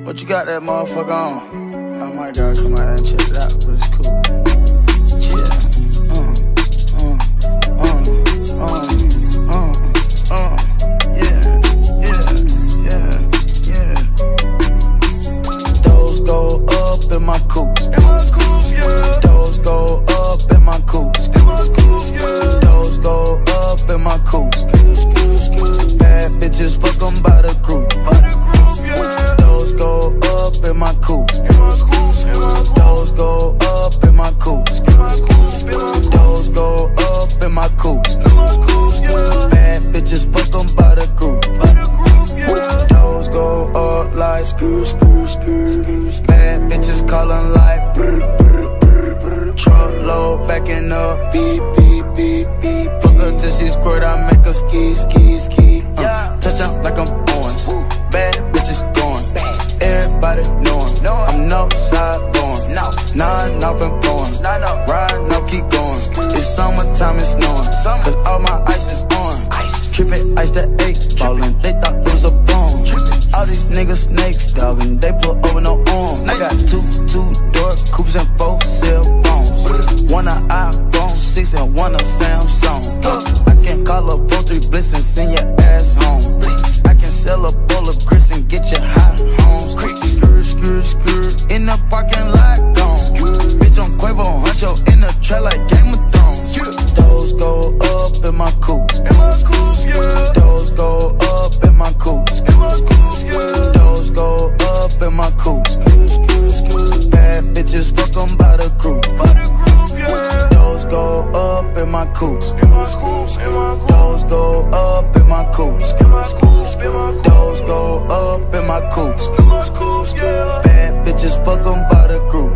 But you got that motherfucker on. I might gotta come out and check it out, but it's cool. Those go up in my coupe. Those go up in my coupe. Those go up in my coupe. Bad bitches, fuck 'em by the group. Those go up in my coupe. Those go up in my coupe. Those go up in my coupe. Bad bitches, fuck 'em by the group. Those go up like screw, screw, screw. Bad bitches calling like brr, brr, brr, brr. Truck low, backing up, beep, beep, beep, beep. Fuck her till she squirt, I make her ski, ski, ski. Touch out like I'm orange. Bad bitches going. Everybody knowin'. I'm no side going. Nine off and blowin'. Riding up, keep going. It's summertime, it's snowing. Cause all my ice is on. Trippin' ice the 8 ballin'. They thought it was a bone. All these niggas snakes, dog, and they pull over no arm. I got two-door coupes and 4 cell phones. One a iPhone 6 and one a Samsung. I can call up 4-3 Bliss and send your ass home. I can sell a bowl of grits and get you hot homes. Skirt, skirt, skirt, in the parking lot gone. Bitch, I'm Quavo, Huncho, in the trail like Game of Thrones. Those go up in my coupe. Those go up in my coupe. Those go up in my coupe. Bad bitches, fuck 'em by the group. Those go up in my coupe. Those go up in my coupe. Those go up in my coupe. Bad bitches, fuck 'em by the group.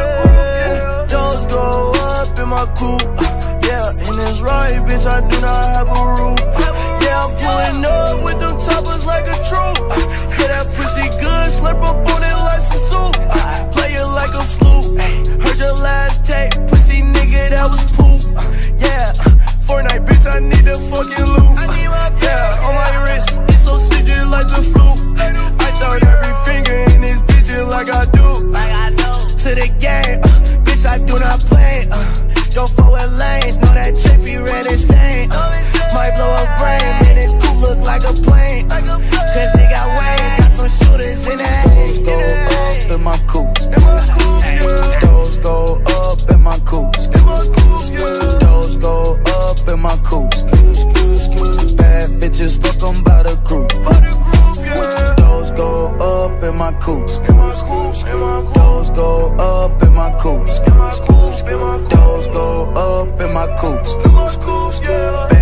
Those go up in my coupe. Yeah, and it's right, bitch, I do not have a roof. Yeah, I'm pulling up with them toppers like a troop. Yeah, that pussy good, slurp up on it like some soup. Play it like a flute. Heard your last tape, pussy nigga, that was poop. Yeah, Fortnite, bitch, I need the fucking loot. Yeah, on my wrist, it's so sigil like the flu. I start every finger in this bitch like I do. To the game, bitch, I do not play. Don't fuck with lanes, know that trippy red insane. Might blow a brain, man, this coupe look like a plane. Cause it got wings, got some shooters in that. Those go up in my coupe. Those go up in my coupe. Those go up in my coupe. Bad bitches, fuck 'em by the group. Those go up in my coupe. Those go up in my coupe. Those go up in my coupe.